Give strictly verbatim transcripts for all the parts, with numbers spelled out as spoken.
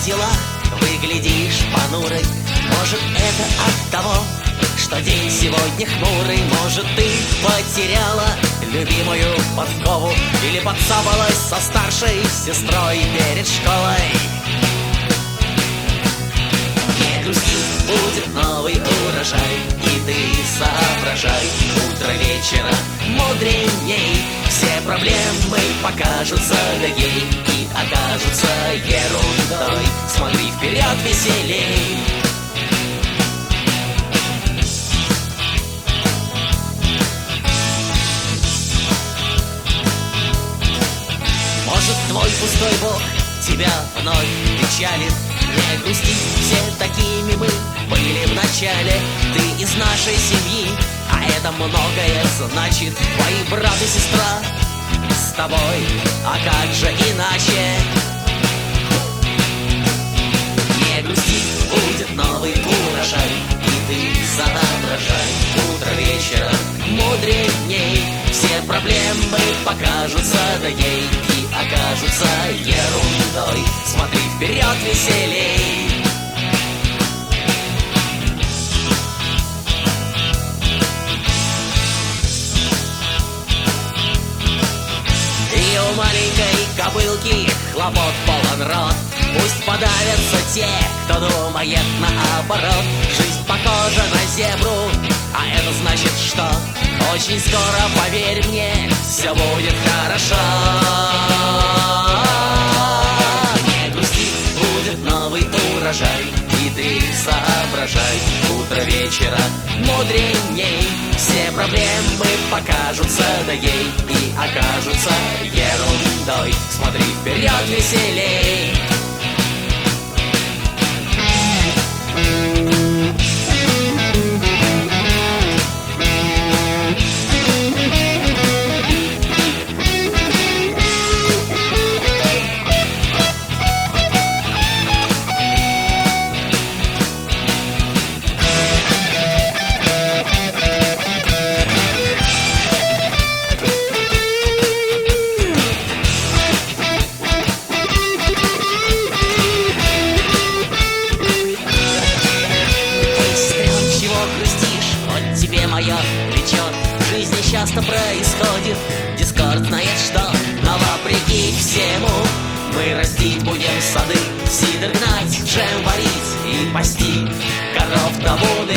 дела? Выглядишь понурой. Может, это от того, что день сегодня хмурый? Может, ты потеряла любимую подкову или подцапалась со старшей сестрой перед школой? Не грусти, будет новый урожай, и ты соображай. Утро вечера мудреней, все проблемы покажутся ей и окажутся ерундой. Смотри вперед веселей. Может, твой пустой бог тебя вновь печалит? Не грусти, все такими мы были в начале. Ты из нашей семьи, а это многое значит. Твои брат и сестра с тобой, а как же иначе? Не грусти, будет новый урожай, и ты соображай. Утро вечера мудреней, все проблемы покажутся ей и окажутся ерундой. Смотри вперед веселей. И у маленькой кобылки хлопот полон рот. Пусть подавятся те, кто думает наоборот. Жизнь похожа на зебру, а это значит что? Очень скоро, поверь мне, все будет хорошо. Не грусти, будет новый урожай, и ты соображай. Утро вечера мудреней, все проблемы покажутся ей и окажутся ерундой. Смотри вперед веселей. Мое плечо. В жизни часто происходит дискорд, знает что, но вопреки всему мы растить будем сады, сидр гнать, джем варить и пасти коров табуны.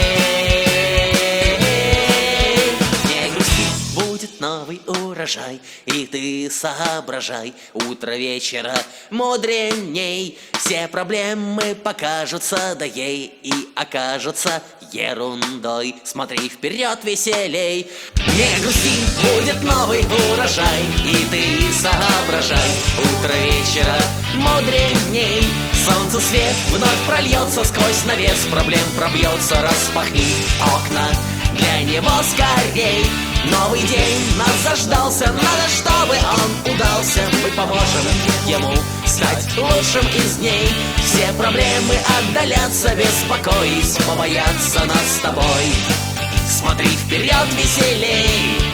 Не грусти, будет новый урожай, и ты соображай. Утро вечера мудреней, все проблемы покажутся ей и окажутся ерундой. Смотри вперед веселей. Не грусти, будет новый урожай, и ты соображай. Утро вечера мудреней, солнце свет вновь прольется сквозь навес проблем пробьется. Распахни окна для него скорей. Новый день нас заждался, надо, чтобы он удался. Мы поможем ему стать лучшим из дней. Все проблемы отдалятся, беспокоить, побояться нас с тобой. Смотри вперед веселей.